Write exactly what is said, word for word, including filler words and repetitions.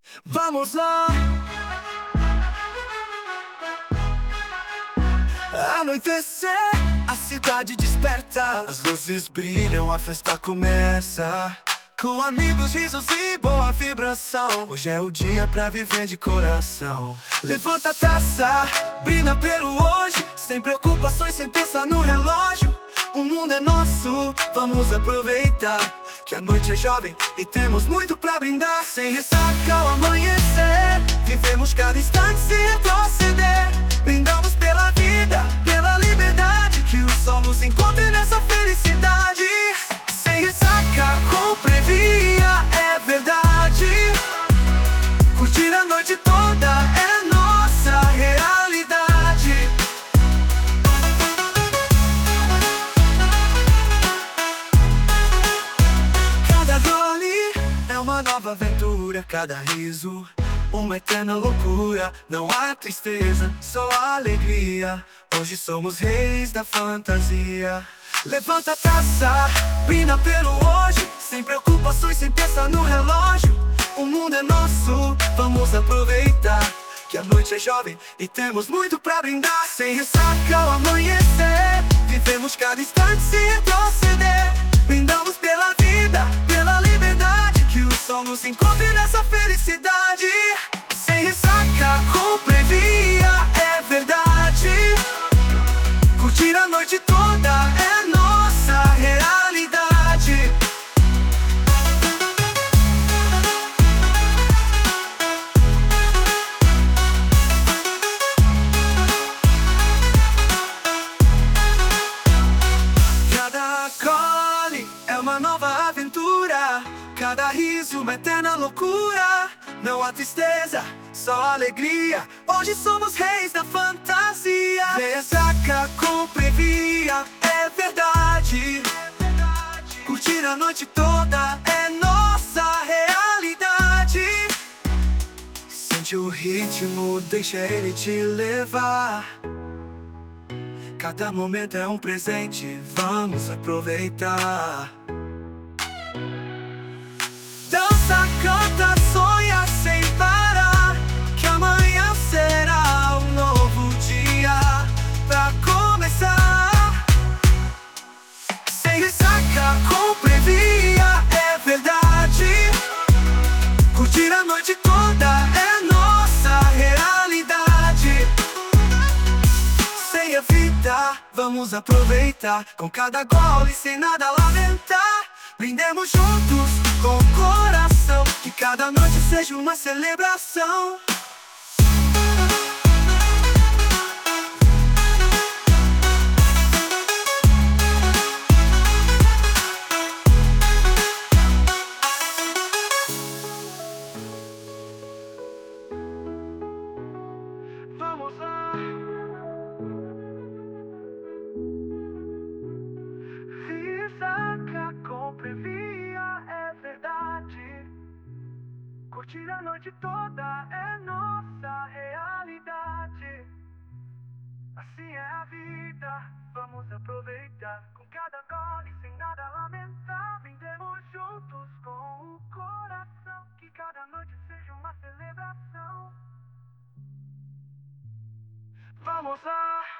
Vamos lá! Anoitecer, a cidade desperta, as luzes brilham, a festa começa. Com amigos, risos e boa vibração, hoje é o dia pra viver de coração. Levanta a taça, brinda pelo hoje, sem preocupações, sem pensar no relógio. O mundo é nosso, vamos aproveitar, que a noite é jovem e temos muito pra brindar. Sem ressaca ao amanhecer, vivemos cada instante sem retroceder. Brindamos pela vida, pela liberdade, que o sol nos encontre nessa felicidade. Sem ressaca, com Previa, é verdade. Curtir a noite toda é nossa realidade. Cada gole é uma nova aventura, cada riso uma eterna loucura. Não há tristeza, só alegria. Hoje somos reis da fantasia. Levanta a taça, brinda pelo hoje, sem preocupações, sem pensar no relógio. O mundo é nosso, vamos aproveitar, que a noite é jovem e temos muito pra brindar. Sem ressaca ao amanhecer, vivemos cada instante sem retroceder. Brindamos pela vida, pela liberdade, que o sol nos encontre nessa felicidade. Sem ressaca, com Previa, é verdade. Curtir a noite toda é nossa realidade. Cada gole é uma nova aventura, cada riso uma eterna loucura. Não há tristeza, só alegria. Hoje somos reis da fantasia. Ressaca com Previa, é verdade. Curtir a noite toda é nossa realidade. Sente o ritmo, deixa ele te levar. Cada momento é um presente, vamos aproveitar. Dança, canta, sonha sem parar, que amanhã será um novo dia pra começar. Sem ressaca, com Previa, é verdade. Curtir a noite toda é nossa realidade. Sem a vida, vamos aproveitar, com cada gole sem nada lamentar. Brindemos juntos com o coração, que cada noite seja uma celebração. Vamos lá! Ressaca com Previa, é verdade. Curtir a noite toda é nossa realidade. Assim é a vida, vamos aproveitar, com cada gole sem nada lamentar. Brindemos juntos com o coração, que cada noite seja uma celebração. Vamos lá!